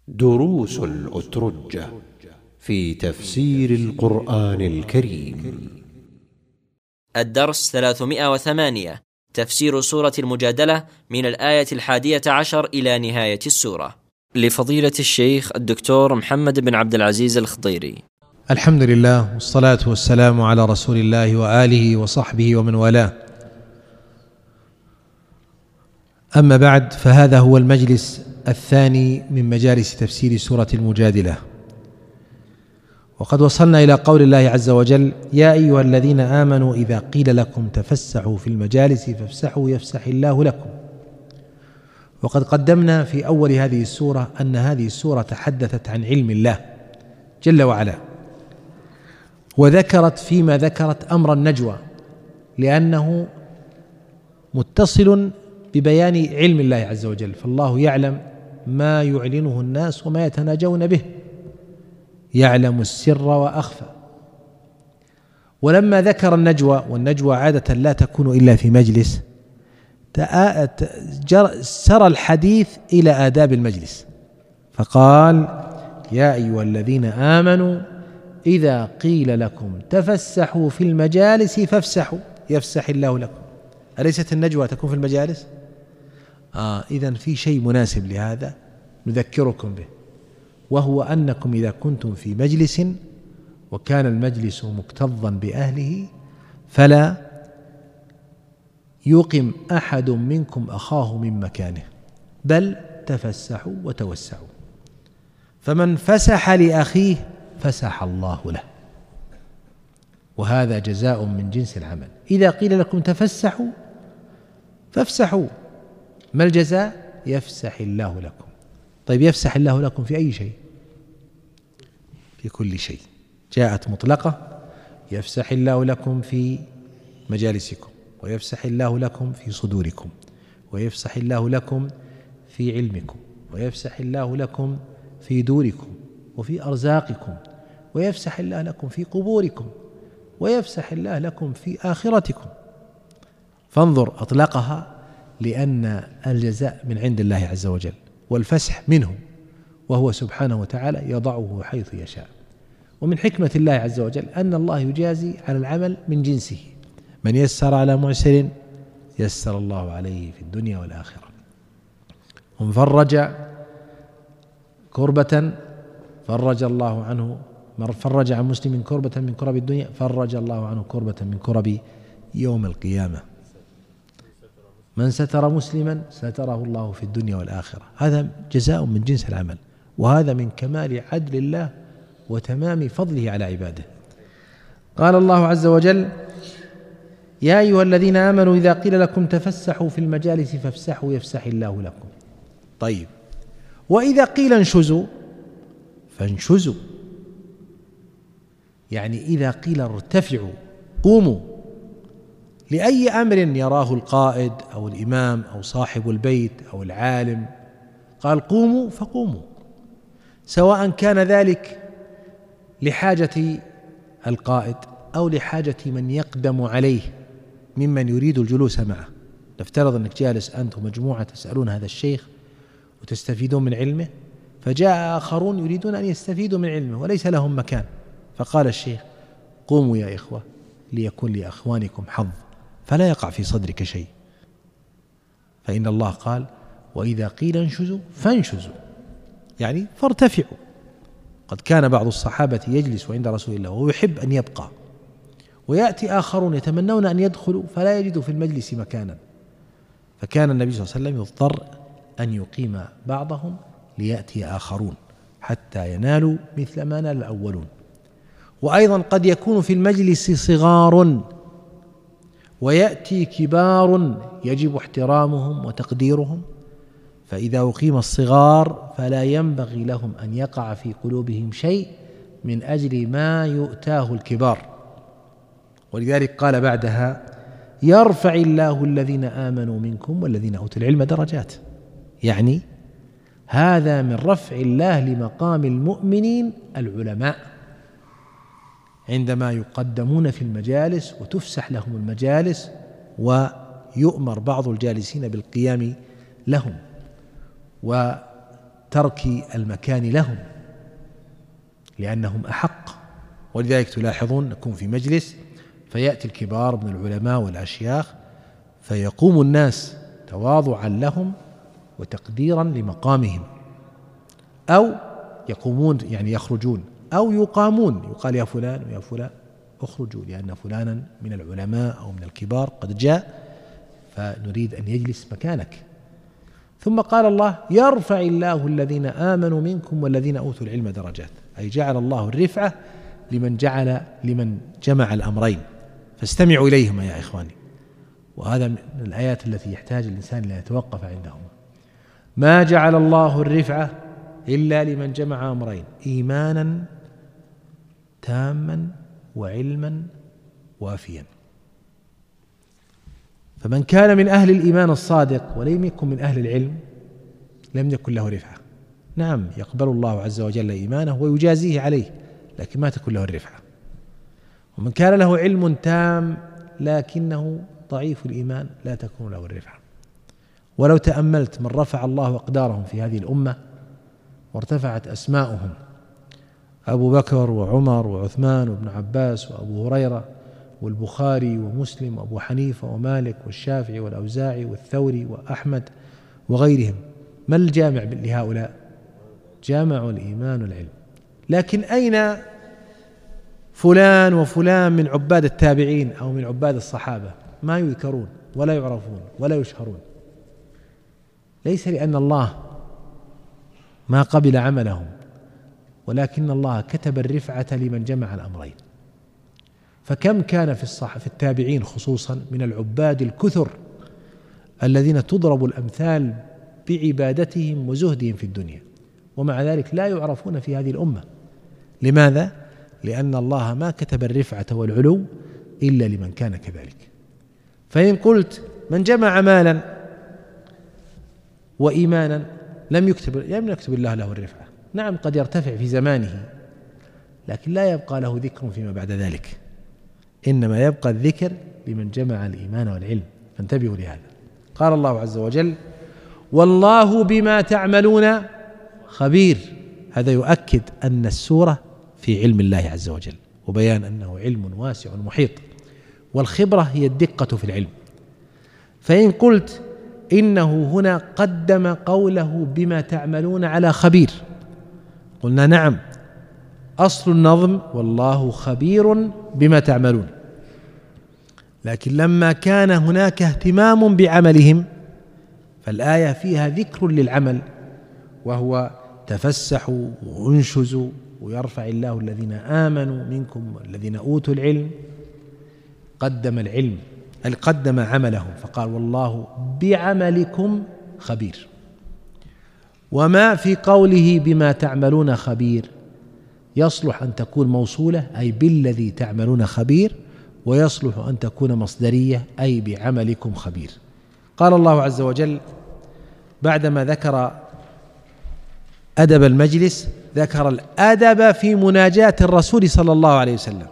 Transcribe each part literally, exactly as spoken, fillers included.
دروس الأترجة في تفسير القرآن الكريم. الدرس ثلاثمائة وثمانية، تفسير سورة المجادلة من الآية الحادية عشر إلى نهاية السورة، لفضيلة الشيخ الدكتور محمد بن عبد العزيز الخضيري. الحمد لله والصلاة والسلام على رسول الله وآله وصحبه ومن والاه. أما بعد، فهذا هو المجلس الثاني من مجالس تفسير سورة المجادلة، وقد وصلنا إلى قول الله عز وجل: يا أيها الذين آمنوا إذا قيل لكم تفسحوا في المجالس فافسحوا يفسح الله لكم. وقد قدمنا في أول هذه السورة أن هذه السورة تحدثت عن علم الله جل وعلا، وذكرت فيما ذكرت أمر النجوى، لأنه متصل ببيان علم الله عز وجل، فالله يعلم ما يعلنه الناس وما يتناجون به، يعلم السر وأخفى. ولما ذكر النجوى، والنجوى عادة لا تكون إلا في مجلس، سرى الحديث إلى آداب المجلس، فقال: يا أيها الذين آمنوا إذا قيل لكم تفسحوا في المجالس فافسحوا يفسح الله لكم. أليست النجوى تكون في المجالس؟ آه إذن في شيء مناسب لهذا نذكركم به، وهو أنكم إذا كنتم في مجلس وكان المجلس مكتظا بأهله فلا يقم أحد منكم أخاه من مكانه، بل تفسحوا وتوسعوا، فمن فسح لأخيه فسح الله له، وهذا جزاء من جنس العمل. إذا قيل لكم تفسحوا فافسحوا، ما الجزاء؟ يفسح الله لكم. طيب، يفسح الله لكم في أي شيء؟ في كل شيء. جاءت مطلقة: يفسح الله لكم في مجالسكم، ويفسح الله لكم في صدوركم، ويفسح الله لكم في علمكم، ويفسح الله لكم في دوركم وفي أرزاقكم، ويفسح الله لكم في قبوركم، ويفسح الله لكم في آخرتكم. فانظر، أطلقها لأن الجزاء من عند الله عز وجل، والفسح منه، وهو سبحانه وتعالى يضعه حيث يشاء. ومن حكمة الله عز وجل أن الله يجازي على العمل من جنسه، من يسر على معسر يسر الله عليه في الدنيا والآخرة، ومن فرج كربة فرج الله عنه، من فرج عن مسلم كربة من كرب الدنيا فرج الله عنه كربة من كرب يوم القيامة. من ستر مسلما ستره الله في الدنيا والآخرة. هذا جزاء من جنس العمل، وهذا من كمال عدل الله وتمام فضله على عباده. قال الله عز وجل: يا أيها الذين آمنوا إذا قيل لكم تفسحوا في المجالس فافسحوا يفسح الله لكم. طيب، وإذا قيل انشزوا فانشزوا، يعني إذا قيل ارتفعوا قوموا لأي أمر يراه القائد أو الإمام أو صاحب البيت أو العالم، قال قوموا فقوموا، سواء كان ذلك لحاجة القائد أو لحاجة من يقدم عليه ممن يريد الجلوس معه. نفترض أنك جالس أنت ومجموعة تسألون هذا الشيخ وتستفيدون من علمه، فجاء آخرون يريدون أن يستفيدوا من علمه وليس لهم مكان، فقال الشيخ: قوموا يا إخوة ليكن لأخوانكم حظ، فلا يقع في صدرك شيء. فإن الله قال: وإذا قيل انشزوا فانشزوا، يعني فارتفعوا. قد كان بعض الصحابة يجلس عند رسول الله ويحب أن يبقى، ويأتي آخرون يتمنون أن يدخلوا فلا يجدوا في المجلس مكانا، فكان النبي صلى الله عليه وسلم يضطر أن يقيم بعضهم ليأتي آخرون حتى ينالوا مثل ما نال الأولون. وأيضا قد يكون في المجلس صغار ويأتي كبار يجب احترامهم وتقديرهم، فإذا أقيم الصغار فلا ينبغي لهم أن يقع في قلوبهم شيء من أجل ما يؤتاه الكبار. ولذلك قال بعدها: يرفع الله الذين آمنوا منكم والذين أوتوا العلم درجات، يعني هذا من رفع الله لمقام المؤمنين العلماء عندما يقدمون في المجالس وتفسح لهم المجالس ويؤمر بعض الجالسين بالقيام لهم، وترك المكان لهم لأنهم أحق. ولذلك تلاحظون نكون في مجلس فيأتي الكبار من العلماء والأشياخ فيقوم الناس تواضعا لهم وتقديرا لمقامهم، أو يقومون يعني يخرجون، أو يقامون يقال يا فلان ويا فلان اخرجوا لأن فلانا من العلماء أو من الكبار قد جاء فنريد أن يجلس مكانك. ثم قال الله يرفع الله الذين آمنوا منكم والذين أوتوا العلم درجات، أي جعل الله الرفعة لمن جعل لمن جمع الأمرين، فاستمعوا إليهما يا إخواني. وهذا من الآيات التي يحتاج الإنسان أن يتوقف عندهما. ما جعل الله الرفعة إلا لمن جمع أمرين: إيمانا تاما وعلما وافيا. فمن كان من أهل الإيمان الصادق ولم يكن من أهل العلم لم يكن له رفعة. نعم يقبل الله عز وجل إيمانه ويجازيه عليه، لكن ما تكون له الرفعة. ومن كان له علم تام لكنه ضعيف الإيمان لا تكون له الرفعة. ولو تأملت من رفع الله أقدارهم في هذه الأمة وارتفعت أسماؤهم: أبو بكر وعمر وعثمان وابن عباس وأبو هريرة والبخاري ومسلم وأبو حنيفة ومالك والشافعي والأوزاعي والثوري وأحمد وغيرهم، ما الجامع لهؤلاء؟ جامع الإيمان والعلم. لكن أين فلان وفلان من عباد التابعين أو من عباد الصحابة؟ ما يذكرون ولا يعرفون ولا يشهرون. ليس لأن الله ما قبل عملهم، ولكن الله كتب الرفعة لمن جمع الأمرين. فكم كان في الصح في التابعين خصوصا من العباد الكثر الذين تضرب الأمثال بعبادتهم وزهدهم في الدنيا، ومع ذلك لا يعرفون في هذه الأمة. لماذا؟ لأن الله ما كتب الرفعة والعلو إلا لمن كان كذلك. فإن قلت من جمع مالا وإيمانا لم يكتب لم يكتب الله له الرفعة. نعم قد يرتفع في زمانه، لكن لا يبقى له ذكر فيما بعد ذلك، إنما يبقى الذكر لمن جمع الإيمان والعلم. فانتبهوا لهذا. قال الله عز وجل: والله بما تعملون خبير. هذا يؤكد أن السورة في علم الله عز وجل، وبيان أنه علم واسع محيط، والخبرة هي الدقة في العلم. فإن قلت إنه هنا قدم قوله بما تعملون على خبير، قلنا نعم، أصل النظم والله خبير بما تعملون، لكن لما كان هناك اهتمام بعملهم فالآية فيها ذكر للعمل، وهو تفسحوا وانشزوا ويرفع الله الذين آمنوا منكم والذين أوتوا العلم. قدم العلم، قدم عملهم فقال والله بعملكم خبير. وما في قوله بما تعملون خبير يصلح أن تكون موصولة أي بالذي تعملون خبير، ويصلح أن تكون مصدرية أي بعملكم خبير. قال الله عز وجل بعدما ذكر أدب المجلس ذكر الأدب في مناجاة الرسول صلى الله عليه وسلم.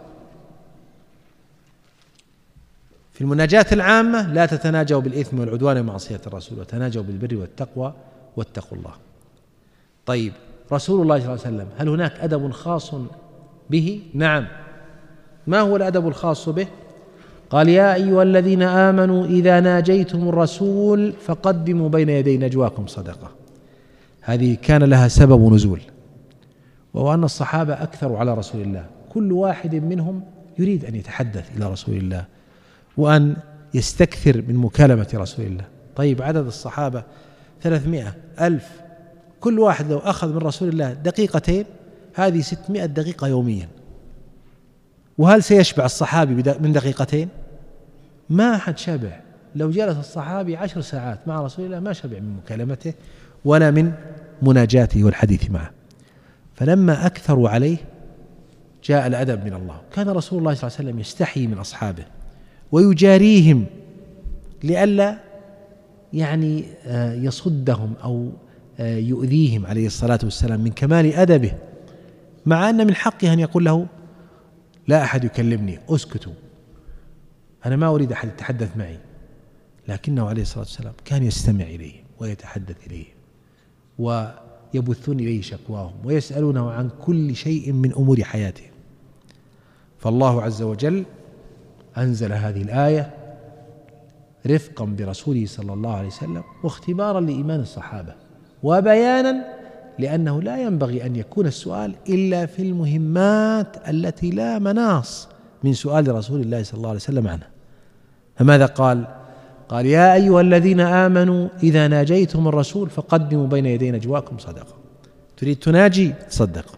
في المناجاة العامة لا تتناجوا بالإثم والعدوان ومعصية الرسول، وتناجوا بالبر والتقوى واتقوا الله. طيب رسول الله صلى الله عليه وسلم هل هناك أدب خاص به؟ نعم. ما هو الأدب الخاص به؟ قال يا أيها الذين آمنوا إذا ناجيتم الرسول فقدموا بين يدي نجواكم صدقة. هذه كان لها سبب نزول، وهو أن الصحابة أكثروا على رسول الله، كل واحد منهم يريد أن يتحدث إلى رسول الله وأن يستكثر من مكالمة رسول الله. طيب عدد الصحابة ثلاثمائة ألف، كل واحد لو أخذ من رسول الله دقيقتين هذه ستمائة دقيقة يوميا، وهل سيشبع الصحابي من دقيقتين؟ ما أحد شبع. لو جلس الصحابي عشر ساعات مع رسول الله ما شبع من مكالمته ولا من مناجاته والحديث معه. فلما أكثروا عليه جاء الأدب من الله. كان رسول الله صلى الله عليه وسلم يستحيي من أصحابه ويجاريهم لئلا يعني يصدهم أو يؤذيهم عليه الصلاة والسلام من كمال أدبه، مع أن من حقه أن يقول له لا أحد يكلمني أسكتوا، أنا ما أريد أحد يتحدث معي، لكنه عليه الصلاة والسلام كان يستمع إليه ويتحدث إليه يبثون إليه شكواهم ويسألونه عن كل شيء من أمور حياتهم. فالله عز وجل أنزل هذه الآية رفقا برسوله صلى الله عليه وسلم واختبارا لإيمان الصحابة وبيانا لأنه لا ينبغي أن يكون السؤال إلا في المهمات التي لا مناص من سؤال رسول الله صلى الله عليه وسلم عنها. فماذا قال؟ قال يا أيها الذين آمنوا إذا ناجيتم الرسول فقدموا بين يدي نجواكم صدقة. تريد تناجي تصدق.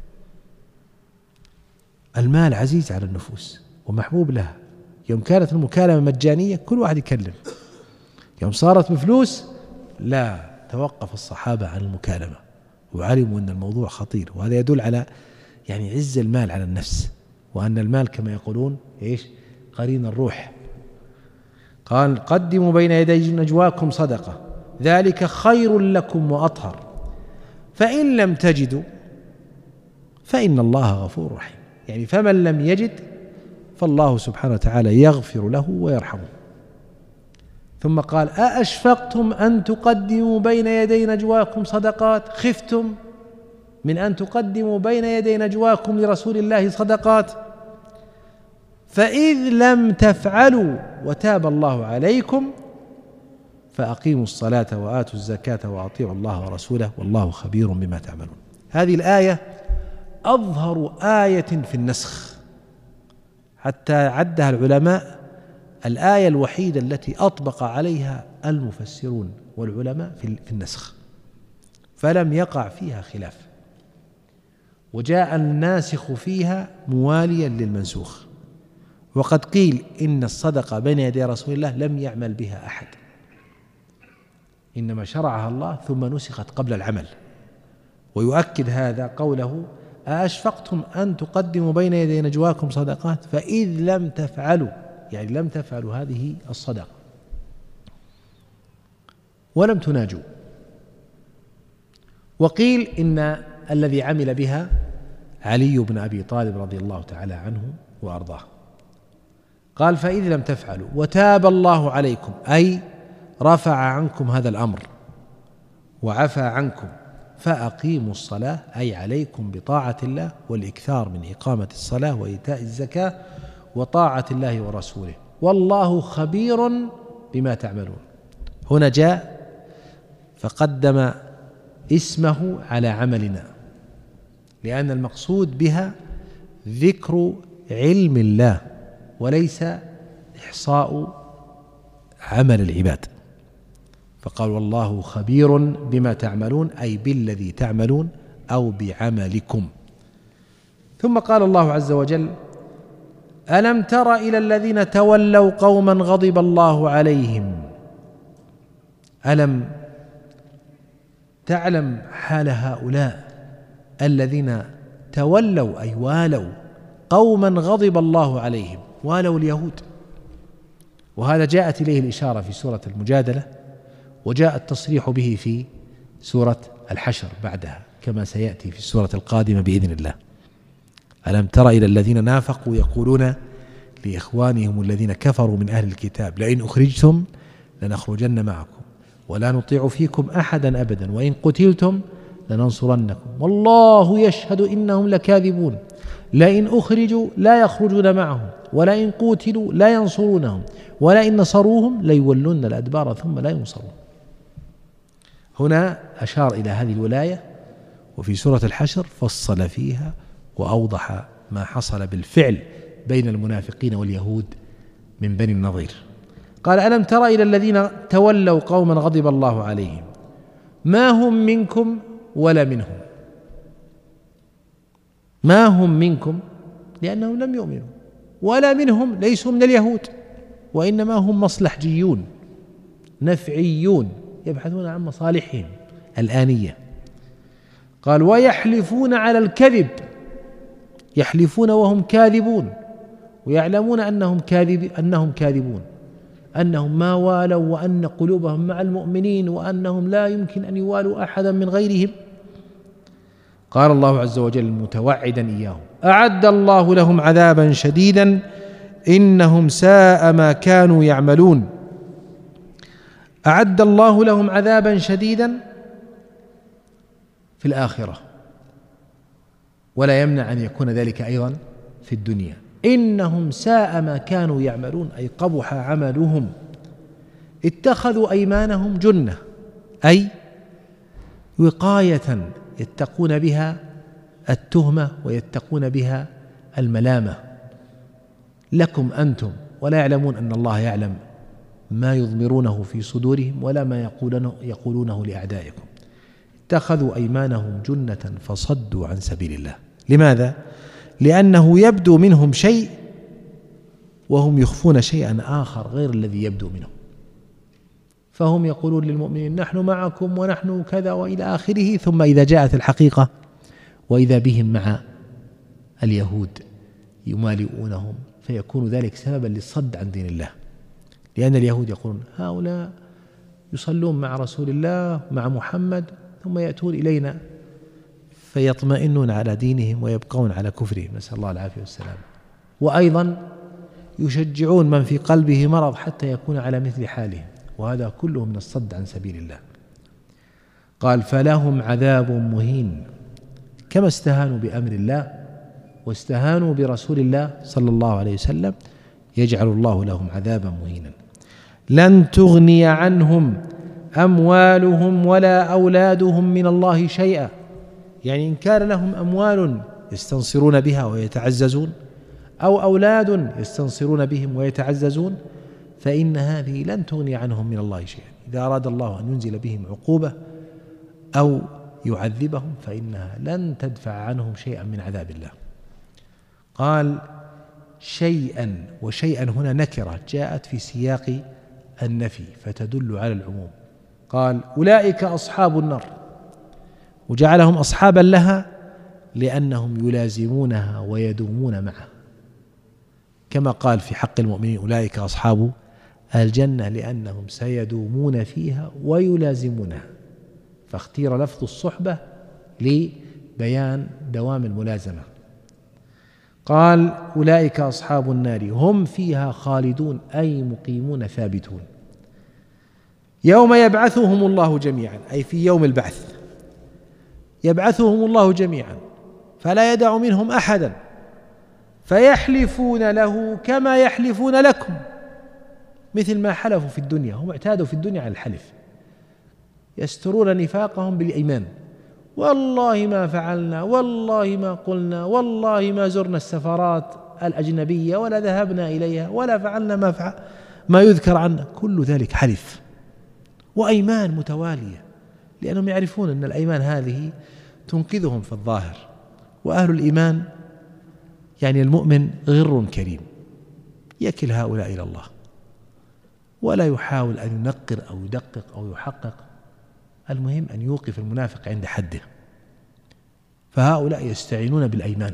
المال عزيز على النفوس ومحبوب لها. يوم كانت المكالمة مجانية كل واحد يكلم، يوم صارت بفلوس لا، توقف الصحابة عن المكالمة وعلموا أن الموضوع خطير. وهذا يدل على يعني عز المال على النفس، وأن المال كما يقولون إيش؟ قرين الروح. قال قدموا بين يدي نجواكم صدقة ذلك خير لكم وأطهر فإن لم تجدوا فإن الله غفور رحيم. يعني فمن لم يجد فالله سبحانه وتعالى يغفر له ويرحمه. ثم قال أأشفقتم أن تقدموا بين يدي نجواكم صدقات، خفتم من أن تقدموا بين يدي نجواكم لرسول الله صدقات، فإذ لم تفعلوا وتاب الله عليكم فأقيموا الصلاة وآتوا الزكاة وأطيعوا الله ورسوله والله خبير بما تعملون. هذه الآية أظهر آية في النسخ، حتى عدها العلماء الآية الوحيدة التي أطبق عليها المفسرون والعلماء في النسخ، فلم يقع فيها خلاف، وجاء الناسخ فيها مواليا للمنسوخ. وقد قيل إن الصدقة بين يدي رسول الله لم يعمل بها أحد، إنما شرعها الله ثم نسخت قبل العمل. ويؤكد هذا قوله أأشفقتم أن تقدموا بين يدي نجواكم صدقات فإذ لم تفعلوا، يعني لم تفعلوا هذه الصدقة ولم تناجوا. وقيل إن الذي عمل بها علي بن أبي طالب رضي الله تعالى عنه وأرضاه. قال فإذ لم تفعلوا وتاب الله عليكم، أي رفع عنكم هذا الأمر وعفى عنكم، فأقيموا الصلاة، أي عليكم بطاعة الله والإكثار من إقامة الصلاة وإيتاء الزكاة وطاعة الله ورسوله والله خبير بما تعملون. هنا جاء فقدم اسمه على عملنا، لأن المقصود بها ذكر علم الله وليس إحصاء عمل العباد. فقال والله خبير بما تعملون، أي بالذي تعملون أو بعملكم. ثم قال الله عز وجل ألم تر إلى الذين تولوا قوما غضب الله عليهم. ألم تعلم حال هؤلاء الذين تولوا أي والوا قوما غضب الله عليهم، والوا اليهود، وهذا جاءت إليه الإشارة في سورة المجادلة، وجاء التصريح به في سورة الحشر بعدها كما سيأتي في السورة القادمة بإذن الله. ألم تر إلى الذين نافقوا يقولون لإخوانهم الذين كفروا من أهل الكتاب لئن أخرجتم لنخرجن معكم ولا نطيع فيكم أحدا أبدا وإن قتلتم لننصرنكم والله يشهد إنهم لكاذبون لئن أخرجوا لا يخرجون معهم ولئن قتلوا لا ينصرونهم ولئن نصروهم ليولون الأدبار ثم لا ينصرون. هنا أشار إلى هذه الولاية، وفي سورة الحشر فصل فيها وأوضح ما حصل بالفعل بين المنافقين واليهود من بني النضير. قال ألم تر إلى الذين تولوا قوما غضب الله عليهم ما هم منكم ولا منهم. ما هم منكم لأنهم لم يؤمنوا، ولا منهم ليسوا من اليهود، وإنما هم مصلحجيون نفعيون يبحثون عن مصالحهم الآنية. قال ويحلفون على الكذب، يحلفون وهم كاذبون ويعلمون أنهم كاذب أنهم كاذبون أنهم ما والوا وأن قلوبهم مع المؤمنين وأنهم لا يمكن أن يوالوا أحدا من غيرهم. قال الله عز وجل متوعدا إياهم أعد الله لهم عذابا شديدا إنهم ساء ما كانوا يعملون. أعد الله لهم عذابا شديدا في الآخرة، ولا يمنع أن يكون ذلك أيضا في الدنيا. إنهم ساء ما كانوا يعملون، أي قبح عملهم. اتخذوا أيمانهم جنة، أي وقاية يتقون بها التهمة ويتقون بها الملامة لكم أنتم، ولا يعلمون أن الله يعلم ما يضمرونه في صدورهم ولا ما يقولونه, يقولونه لأعدائكم. اتخذوا أيمانهم جنة فصدوا عن سبيل الله. لماذا؟ لأنه يبدو منهم شيء وهم يخفون شيئا آخر غير الذي يبدو منهم، فهم يقولون للمؤمنين نحن معكم ونحن كذا وإلى آخره، ثم إذا جاءت الحقيقة وإذا بهم مع اليهود يمالئونهم، فيكون ذلك سببا للصد عن دين الله، لأن اليهود يقولون هؤلاء يصلون مع رسول الله مع محمد ثم يأتون إلينا فيطمئنون على دينهم ويبقون على كفرهم، نسأل الله العافية والسلام. وأيضا يشجعون من في قلبه مرض حتى يكون على مثل حالهم، وهذا كله من الصد عن سبيل الله. قال فلهم عذاب مهين، كما استهانوا بأمر الله واستهانوا برسول الله صلى الله عليه وسلم يجعل الله لهم عذابا مهينا. لن تغني عنهم أموالهم ولا أولادهم من الله شيئا، يعني إن كان لهم أموال يستنصرون بها ويتعززون أو أولاد يستنصرون بهم ويتعززون، فإن هذه لن تغني عنهم من الله شيئا. إذا أراد الله أن ينزل بهم عقوبة أو يعذبهم فإنها لن تدفع عنهم شيئا من عذاب الله. قال شيئا، وشيئا هنا نكرة جاءت في سياق النفي فتدل على العموم. قال أولئك أصحاب النار، وجعلهم أصحابا لها لأنهم يلازمونها ويدومون معها، كما قال في حق المؤمنين أولئك أصحاب الجنة لأنهم سيدومون فيها ويلازمونها، فاختير لفظ الصحبة لبيان دوام الملازمة. قال أولئك أصحاب النار هم فيها خالدون، أي مقيمون ثابتون. يوم يبعثهم الله جميعا، أي في يوم البعث يبعثهم الله جميعا فلا يدع منهم أحدا فيحلفون له كما يحلفون لكم، مثل ما حلفوا في الدنيا. هم اعتادوا في الدنيا على الحلف، يسترون نفاقهم بالإيمان، والله ما فعلنا، والله ما قلنا، والله ما زرنا السفارات الأجنبية ولا ذهبنا إليها ولا فعلنا ما فعل ما يذكر عنا، كل ذلك حلف وأيمان متوالية، لأنهم يعرفون أن الأيمان هذه تنقذهم في الظاهر. وأهل الإيمان يعني المؤمن غر كريم يكل هؤلاء إلى الله ولا يحاول أن ينقر أو يدقق أو يحقق، المهم أن يوقف المنافق عند حده. فهؤلاء يستعينون بالأيمان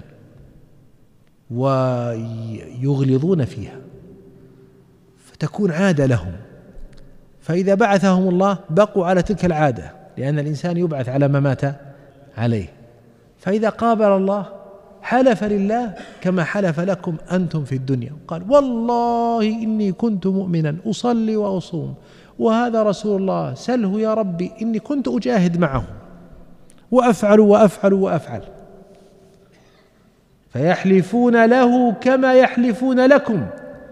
ويغلظون فيها فتكون عادة لهم، فإذا بعثهم الله بقوا على تلك العادة، لأن الإنسان يبعث على ما مات عليه. فإذا قابل الله حلف لله كما حلف لكم أنتم في الدنيا، قال والله إني كنت مؤمنا أصلي وأصوم وهذا رسول الله سله يا ربي إني كنت أجاهد معه وأفعل وأفعل وأفعل. فيحلفون له كما يحلفون لكم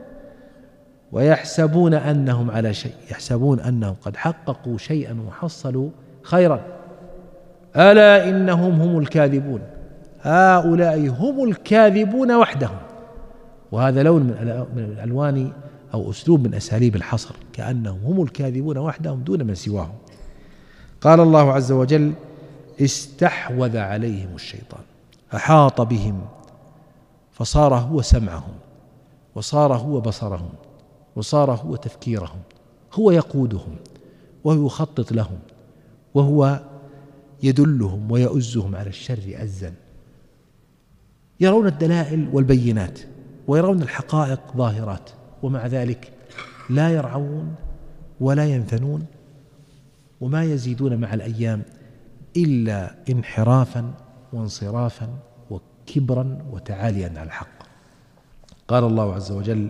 ويحسبون أنهم على شيء، يحسبون أنهم قد حققوا شيئا وحصلوا خيرا، ألا إنهم هم الكاذبون. هؤلاء هم الكاذبون وحدهم. وهذا لون من الألوان أو أسلوب من أساليب الحصر، كأنهم هم الكاذبون وحدهم دون من سواهم. قال الله عز وجل استحوذ عليهم الشيطان، أحاط بهم فصار هو سمعهم وصار هو بصرهم وصار هو تفكيرهم، هو يقودهم وهو يخطط لهم وهو يدلهم ويؤزهم على الشر أزا. يرون الدلائل والبينات ويرون الحقائق ظاهرات، ومع ذلك لا يرعون ولا ينثنون، وما يزيدون مع الأيام إلا انحرافا وانصرافا وكبرا وتعاليا على الحق. قال الله عز وجل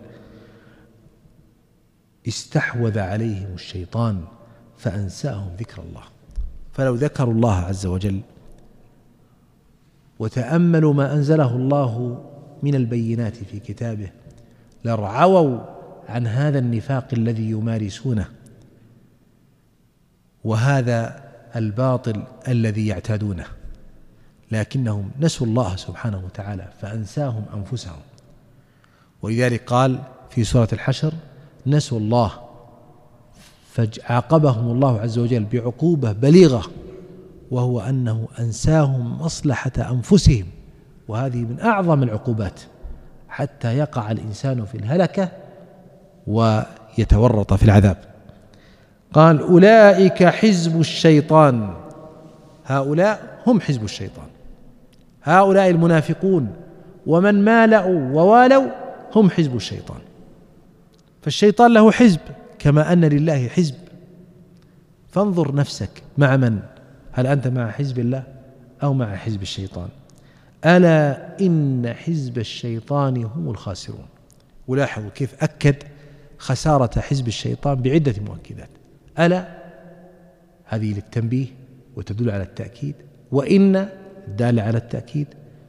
استحوذ عليهم الشيطان فأنساهم ذكر الله. فلو ذكروا الله عز وجل وتأملوا ما أنزله الله من البينات في كتابه لارعووا عن هذا النفاق الذي يمارسونه وهذا الباطل الذي يعتادونه، لكنهم نسوا الله سبحانه وتعالى فأنساهم أنفسهم. ولذلك قال في سورة الحشر: نسوا الله فعاقبهم الله عز وجل بعقوبة بليغة، وهو أنه أنساهم مصلحة أنفسهم، وهذه من أعظم العقوبات حتى يقع الإنسان في الهلكة ويتورط في العذاب. قال: أولئك حزب الشيطان، هؤلاء هم حزب الشيطان، هؤلاء المنافقون ومن مالأوا ووالوا هم حزب الشيطان. فالشيطان له حزب كما أن لله حزب، فانظر نفسك مع من، هل أنت مع حزب الله أو مع حزب الشيطان؟ ألا إن حزب الشيطان هم الخاسرون. ولاحظوا كيف أكد خسارة حزب الشيطان بعدة مؤكدات. ألا هذه للتنبيه وتدل على التأكيد، وإن دال على التأكيد،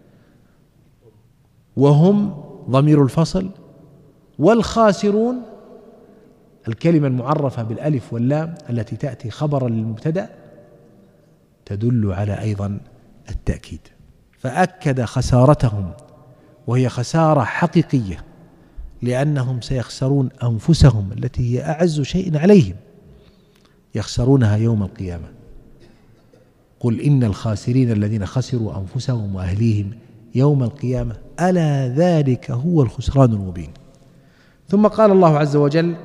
وهم ضمير الفصل، والخاسرون الكلمة المعرفة بالألف واللام التي تأتي خبرا للمبتدأ تدل على أيضا التأكيد، فأكد خسارتهم وهي خسارة حقيقية، لأنهم سيخسرون أنفسهم التي هي أعز شيء عليهم، يخسرونها يوم القيامة. قل إن الخاسرين الذين خسروا أنفسهم وأهليهم يوم القيامة ألا ذلك هو الخسران المبين. ثم قال الله عز وجل: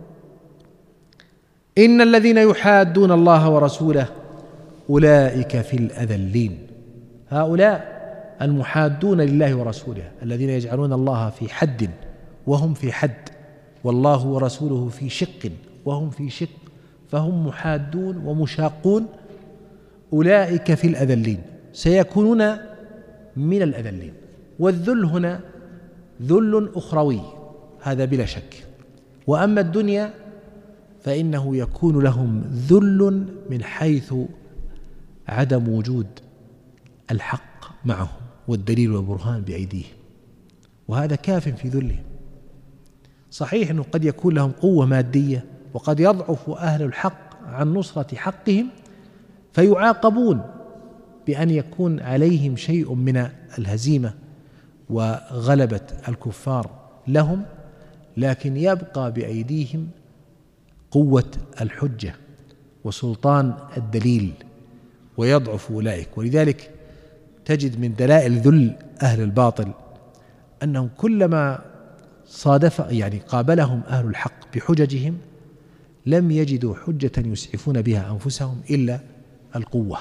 إن الذين يحادون الله ورسوله أولئك في الأذلين. هؤلاء المحادون لله ورسوله الذين يجعلون الله في حد وهم في حد، والله ورسوله في شق وهم في شق، فهم محادون ومشاقون. أولئك في الأذلين، سيكونون من الأذلين. والذل هنا ذل أخروي، هذا بلا شك. وأما الدنيا فإنه يكون لهم ذل من حيث عدم وجود الحق معهم والدليل والبرهان بأيديهم، وهذا كاف في ذلهم. صحيح أنه قد يكون لهم قوة مادية، وقد يضعف أهل الحق عن نصرة حقهم فيعاقبون بأن يكون عليهم شيء من الهزيمة وغلبة الكفار لهم، لكن يبقى بأيديهم قوة الحجة وسلطان الدليل ويضعف أولئك. ولذلك تجد من دلائل ذل أهل الباطل أنهم كلما صادف يعني قابلهم أهل الحق بحججهم لم يجدوا حجة يسعفون بها أنفسهم إلا القوة،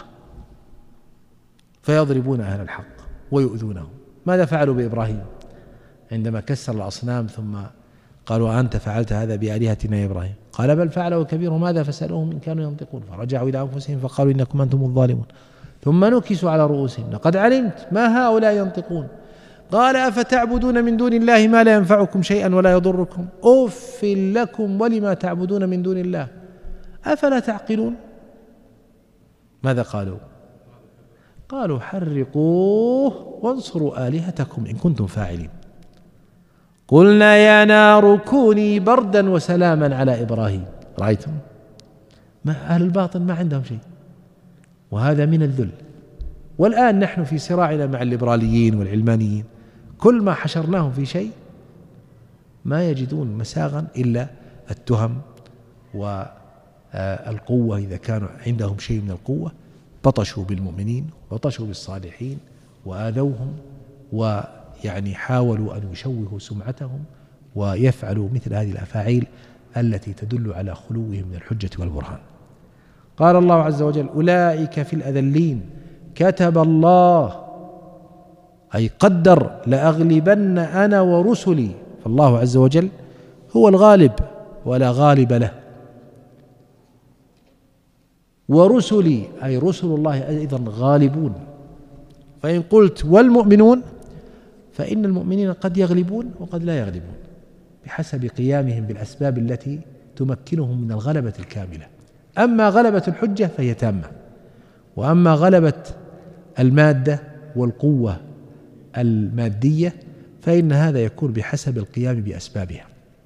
فيضربون أهل الحق ويؤذونهم. ماذا فعلوا بإبراهيم عندما كسر الأصنام ثم قالوا: أنت فعلت هذا بآلهتنا يا إبراهيم؟ قال: بل فعله كبيرهم هذا فسألوهم إن كانوا ينطقون، فرجعوا إلى أنفسهم فقالوا إنكم أنتم الظالمون، ثم نكسوا على رؤوسهم لقد علمت ما هؤلاء ينطقون. قال: أفتعبدون من دون الله ما لا ينفعكم شيئا ولا يضركم أف لكم ولما تعبدون من دون الله أفلا تعقلون. ماذا قالوا؟ قالوا: حرقوه وانصروا آلهتكم إن كنتم فاعلين. قلنا يا نار كوني بردا وسلاما على إبراهيم. رأيتم؟ ما أهل الباطل ما عندهم شيء، وهذا من الذل. والآن نحن في صراعنا مع الليبراليين والعلمانيين، كل ما حشرناهم في شيء ما يجدون مساغا إلا التهم والقوة. إذا كانوا عندهم شيء من القوة بطشوا بالمؤمنين وبطشوا بالصالحين وآذوهم، ويعني حاولوا أن يشوهوا سمعتهم ويفعلوا مثل هذه الأفاعيل التي تدل على خلوهم من الحجة والبرهان. قال الله عز وجل: أولئك في الأذلين كتب الله، أي قدر لأغلبن أنا ورسلي، فالله عز وجل هو الغالب ولا غالب له. ورسلي أي رسل الله أيضا غالبون. فإن قلت والمؤمنون فإن المؤمنين قد يغلبون وقد لا يغلبون بحسب قيامهم بالأسباب التي تمكنهم من الغلبة الكاملة. أما غلبة الحجة فهي تامة، وأما غلبة المادة والقوة المادية، فإن هذا يكون بحسب القيام بأسبابها.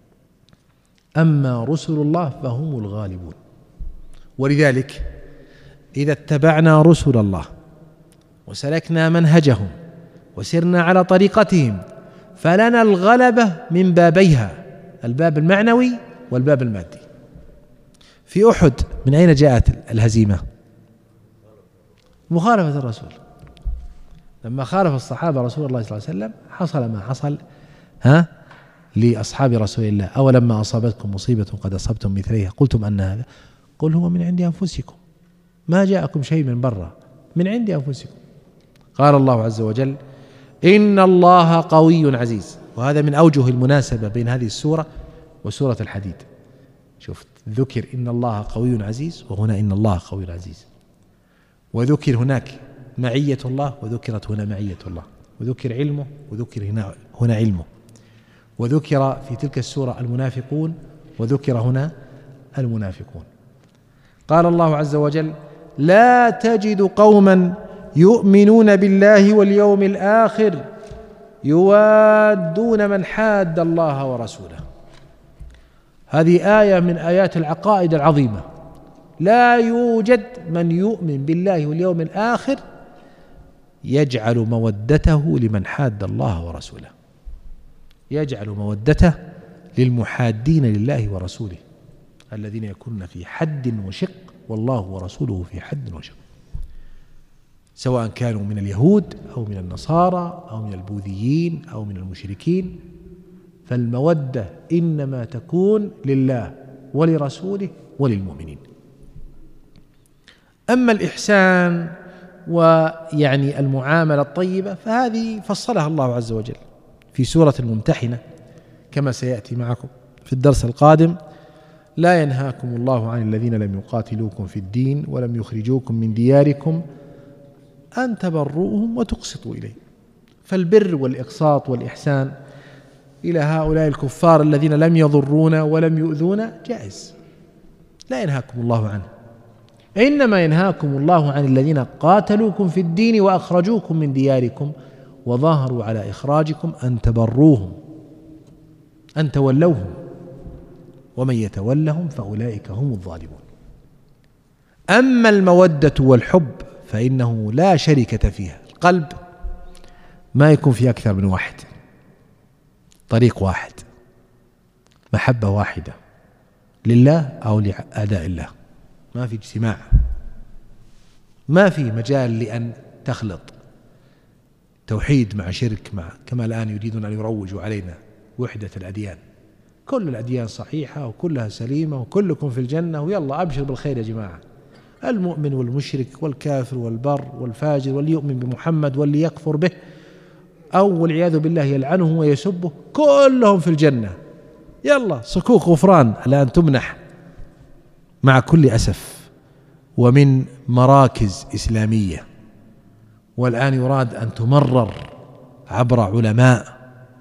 أما رسل الله فهم الغالبون. ولذلك إذا اتبعنا رسل الله وسلكنا منهجهم وسرنا على طريقتهم فلنا الغلبة من بابيها، الباب المعنوي والباب المادي. في أحد من أين جاءت الهزيمة؟ مخالفة الرسول. لما خالف الصحابة رسول الله صلى الله عليه وسلم حصل ما حصل ها لأصحاب رسول الله. أولما أصابتكم مصيبة قد أصبتم مثليها قلتم أن هذا، قل هو من عند أنفسكم ما جاءكم شيء من برا، من عند أنفسكم. قال الله عز وجل إن الله قوي عزيز، وهذا من أوجه المناسبة بين هذه السورة وسورة الحديد. شفت، ذكر إن الله قوي عزيز، وهنا إن الله قوي عزيز، وذكر هناك معية الله وذكرت هنا معية الله، وذكر علمه وذكر هنا هنا علمه، وذكر في تلك السورة المنافقون وذكر هنا المنافقون. قال الله عز وجل لا تجد قوما يؤمنون بالله واليوم الآخر يوادون من حاد الله ورسوله. هذه آية من آيات العقائد العظيمة. لا يوجد من يؤمن بالله واليوم الآخر يجعل مودته لمن حاد الله ورسوله، يجعل مودته للمحادين لله ورسوله الذين يكونون في حد وشق والله ورسوله في حد وشق، سواء كانوا من اليهود أو من النصارى أو من البوذيين أو من المشركين، فالمودة إنما تكون لله ولرسوله وللمؤمنين. أما الإحسان ويعني المعاملة الطيبة فهذه فصلها الله عز وجل في سورة الممتحنة كما سيأتي معكم في الدرس القادم. لا ينهاكم الله عن الذين لم يقاتلوكم في الدين ولم يخرجوكم من دياركم أن تبروهم وتقسطوا إليه. فالبر والإقساط والإحسان إلى هؤلاء الكفار الذين لم يضرونا ولم يؤذونا جائز، لا ينهاكم الله عنه. إنما ينهاكم الله عن الذين قاتلوكم في الدين وأخرجوكم من دياركم وظاهروا على إخراجكم أن تبروهم، أن تولوهم، ومن يتولهم فأولئك هم الظالمون. أما المودة والحب فإنه لا شركة فيها. القلب ما يكون فيه أكثر من واحد، طريق واحد، محبة واحدة لله أو لأعداء الله، ما في اجتماع، ما في مجال لأن تخلط توحيد مع شرك مع، كما الآن يريدون أن يروجوا علينا وحدة الأديان. كل الأديان صحيحة وكلها سليمة وكلكم في الجنة ويلا أبشر بالخير يا جماعة. المؤمن والمشرك والكافر والبر والفاجر واللي يؤمن بمحمد واللي يكفر به أو والعياذ بالله يلعنه ويسبه كلهم في الجنة، يلا صكوك غفران الآن تمنح مع كل أسف ومن مراكز إسلامية، والآن يراد أن تمرر عبر علماء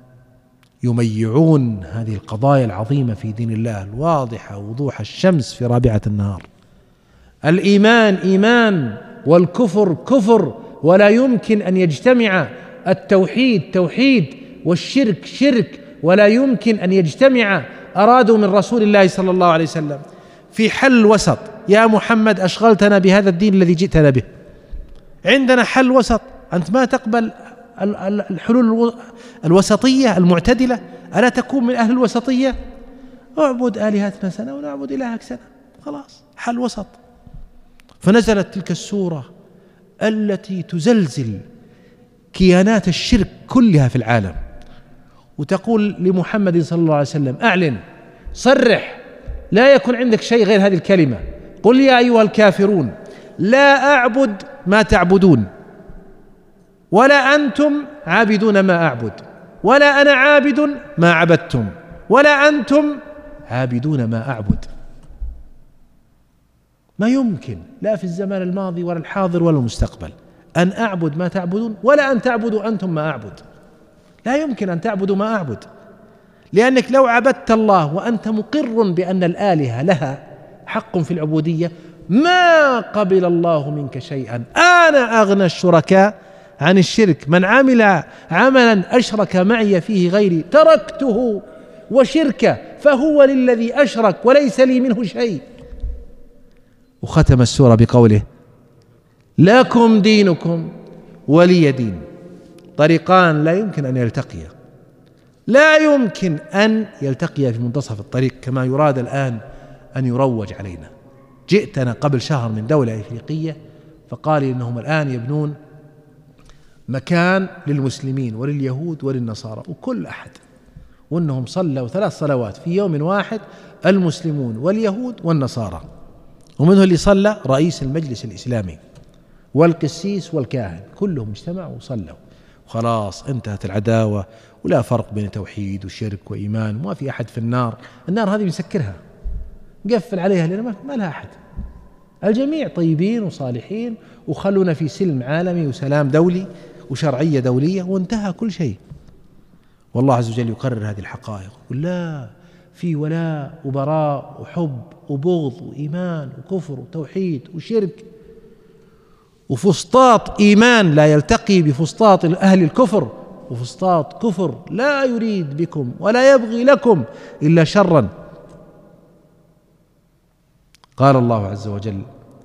يميعون هذه القضايا العظيمة في دين الله الواضحة وضوح الشمس في رابعة النهار. الإيمان إيمان والكفر كفر، ولا يمكن أن يجتمع التوحيد توحيد والشرك شرك، ولا يمكن أن يجتمع. أرادوا من رسول الله صلى الله عليه وسلم في حل وسط، يا محمد أشغلتنا بهذا الدين الذي جئتنا به، عندنا حل وسط، أنت ما تقبل الحلول الوسطية المعتدلة؟ ألا تكون من أهل الوسطية؟ اعبد آلهتنا سنة ونعبد إلهك سنة، خلاص حل وسط. فنزلت تلك السورة التي تزلزل كيانات الشرك كلها في العالم، وتقول لمحمد صلى الله عليه وسلم أعلن صرح، لا يكون عندك شيء غير هذه الكلمة، قل يا أيها الكافرون لا أعبد ما تعبدون ولا أنتم عابدون ما أعبد ولا أنا عابد ما عبدتم ولا أنتم عابدون ما أعبد. ما يمكن لا في الزمان الماضي ولا الحاضر ولا المستقبل أن أعبد ما تعبدون ولا أن تعبدوا أنتم ما أعبد. لا يمكن أن تعبدوا ما أعبد، لأنك لو عبدت الله وأنت مقر بأن الآلهة لها حق في العبودية ما قبل الله منك شيئا. أنا أغنى الشركاء عن الشرك: من عمل عملا أشرك معي فيه غيري تركته وشركه فهو للذي أشرك وليس لي منه شيء. وختم السورة بقوله: لكم دينكم ولي دين. طريقان لا يمكن أن يلتقيا، لا يمكن أن يلتقيا في منتصف الطريق كما يراد الآن أن يروج علينا. جئتنا قبل شهر من دولة إفريقية فقال إنهم الآن يبنون مكان للمسلمين ولليهود وللنصارى وكل أحد، وأنهم صلوا ثلاث صلوات في يوم واحد، المسلمون واليهود والنصارى، ومنه اللي صلى رئيس المجلس الإسلامي والقسيس والكاهن، كلهم اجتمعوا وصلوا، وخلاص انتهت العداوة، ولا فرق بين توحيد وشرك وإيمان، وما في أحد في النار. النار هذه بنسكرها نقفل عليها لأن ما لها أحد، الجميع طيبين وصالحين، وخلونا في سلم عالمي وسلام دولي وشرعية دولية وانتهى كل شيء. والله عز وجل يقرر هذه الحقائق، يقول لا، في ولاء وبراء وحب وبغض وإيمان وكفر وتوحيد وشرك، وفسطاط إيمان لا يلتقي بفسطاط أهل الكفر، وفسطاط كفر لا يريد بكم ولا يبغي لكم إلا شرا. قال الله عز وجل: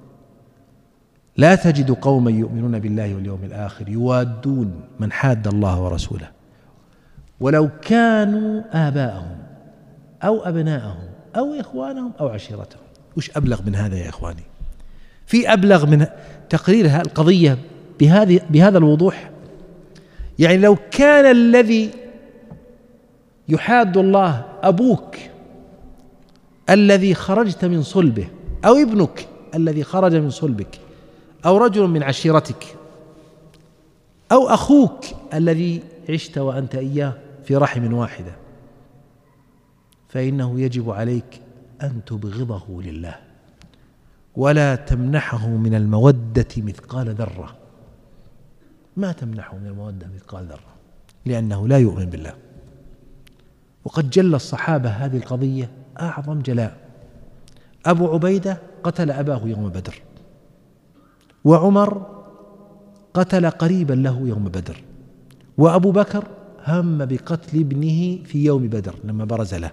لا تجد قوما يؤمنون بالله واليوم الآخر يوادون من حاد الله ورسوله ولو كانوا آباءهم أو أبناءهم أو إخوانهم أو عشيرتهم. وش أبلغ من هذا يا إخواني؟ في أبلغ من تقرير القضية بهذه بهذا الوضوح؟ يعني لو كان الذي يحاد الله أبوك الذي خرجت من صلبه، أو ابنك الذي خرج من صلبك، أو رجل من عشيرتك، أو أخوك الذي عشت وأنت إياه في رحم واحدة، فإنه يجب عليك أن تبغضه لله ولا تمنحه من المودة مثقال ذرة، ما تمنحه من المودة مثقال ذرة، لأنه لا يؤمن بالله. وقد جل الصحابة هذه القضية أعظم جلاء. أبو عبيدة قتل أباه يوم بدر، وعمر قتل قريبا له يوم بدر، وأبو بكر هم بقتل ابنه في يوم بدر لما برز له،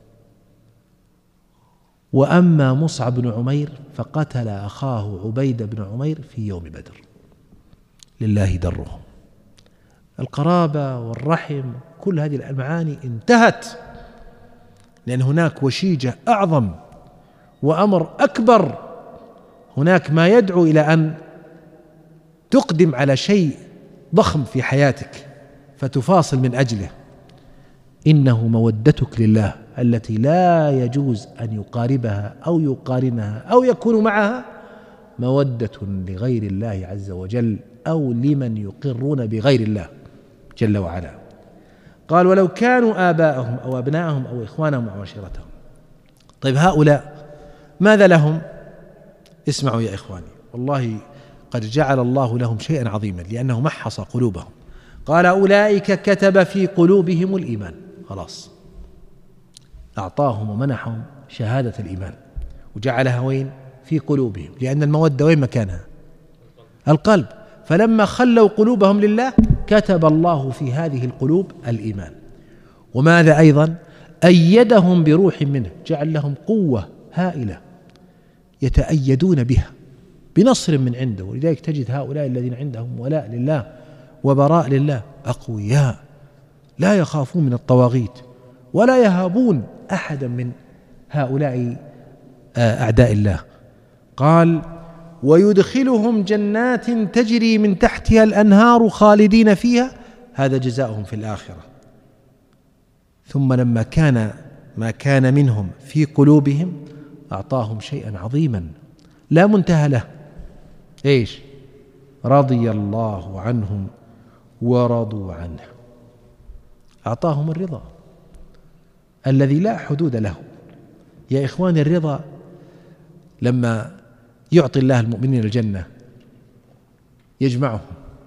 وأما مصعب بن عمير فقتل أخاه عبيد بن عمير في يوم بدر. لله درهم. القرابة والرحم كل هذه المعاني انتهت، لأن هناك وشيجة أعظم وأمر أكبر، هناك ما يدعو إلى أن تقدم على شيء ضخم في حياتك فتفاصل من أجله، إنه مودتك لله التي لا يجوز أن يقاربها أو يقارنها أو يكون معها مودة لغير الله عز وجل أو لمن يقرون بغير الله جل وعلا. قال: ولو كانوا آباءهم أو أبناءهم أو إخوانهم أو عشيرتهم. طيب هؤلاء ماذا لهم؟ اسمعوا يا إخواني، والله قد جعل الله لهم شيئا عظيما لأنه محص قلوبهم. قال: أولئك كتب في قلوبهم الإيمان. خلاص أعطاهم ومنحهم شهادة الإيمان وجعلها وين؟ في قلوبهم، لأن المودة وين مكانها؟ القلب. فلما خلوا قلوبهم لله كتب الله في هذه القلوب الإيمان. وماذا أيضا؟ أيدهم بروح منه، جعل لهم قوة هائلة يتأيدون بها بنصر من عنده. ولذلك تجد هؤلاء الذين عندهم ولاء لله وبراء لله أقوياء لا يخافون من الطواغيت ولا يهابون أحدا من هؤلاء أعداء الله. قال: ويدخلهم جنات تجري من تحتها الأنهار خالدين فيها، هذا جزاؤهم في الآخرة. ثم لما كان ما كان منهم في قلوبهم أعطاهم شيئا عظيما لا منتهى له. إيش؟ رضي الله عنهم ورضوا عنه. أعطاهم الرضا الذي لا حدود له. يا إخواني، الرضا لما يعطي الله المؤمنين الجنة يجمعهم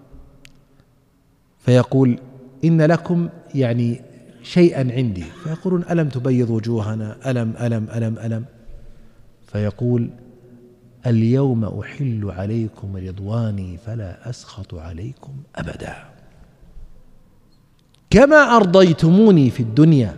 فيقول: إن لكم يعني شيئا عندي، فيقولون: ألم تبيض وجوهنا؟ ألم ألم ألم ألم فيقول: اليوم أحل عليكم رضواني فلا أسخط عليكم أبدا. كما أرضيتموني في الدنيا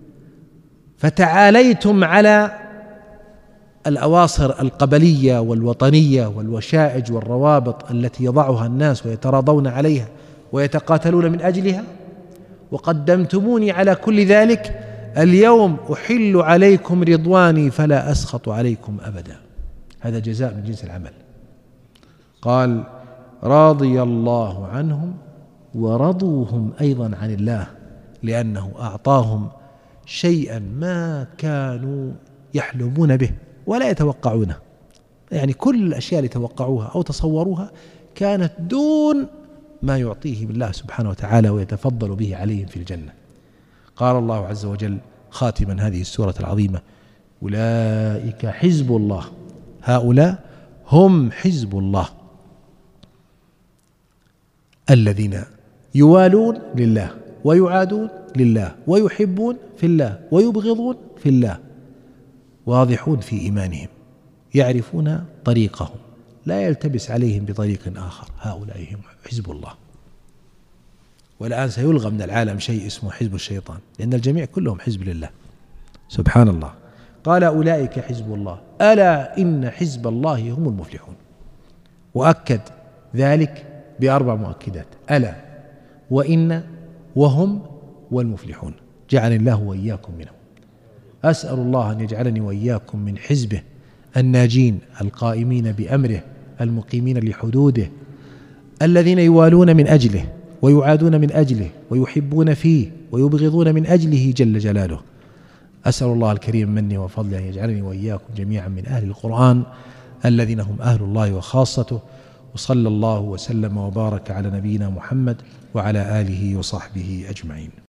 فتعاليتم على الأواصر القبلية والوطنية والوشائج والروابط التي يضعها الناس ويتراضون عليها ويتقاتلون من أجلها، وقدمتموني على كل ذلك، اليوم أحل عليكم رضواني فلا أسخط عليكم أبدا. هذا جزاء من جنس العمل. قال رضي الله عنهم ورضوهم أيضا عن الله، لأنه أعطاهم شيئا ما كانوا يحلمون به ولا يتوقعونه. يعني كل الأشياء اللي توقعوها أو تصوروها كانت دون ما يعطيهم الله سبحانه وتعالى ويتفضل به عليهم في الجنة. قال الله عز وجل خاتما هذه السورة العظيمة: أولئك حزب الله، هؤلاء هم حزب الله الذين يوالون لله ويعادون لله ويحبون في الله ويبغضون في الله، واضحون في إيمانهم، يعرفون طريقهم، لا يلتبس عليهم بطريق آخر. هؤلاء هم حزب الله. والآن سيلغى من العالم شيء اسمه حزب الشيطان، لأن الجميع كلهم حزب لله سبحان الله. قال أولئك حزب الله ألا إن حزب الله هم المفلحون. وأكد ذلك بأربع مؤكدات: ألا وإن وهم والمفلحون. جعل الله وإياكم منهم. أسأل الله أن يجعلني وإياكم من حزبه الناجين القائمين بأمره المقيمين لحدوده، الذين يوالون من أجله ويعادون من أجله ويحبون فيه ويبغضون من أجله جل جلاله. أسأل الله الكريم مني وفضله أن يجعلني وإياكم جميعا من أهل القرآن الذين هم أهل الله وخاصته. وصلى الله وسلم وبارك على نبينا محمد وعلى آله وصحبه أجمعين.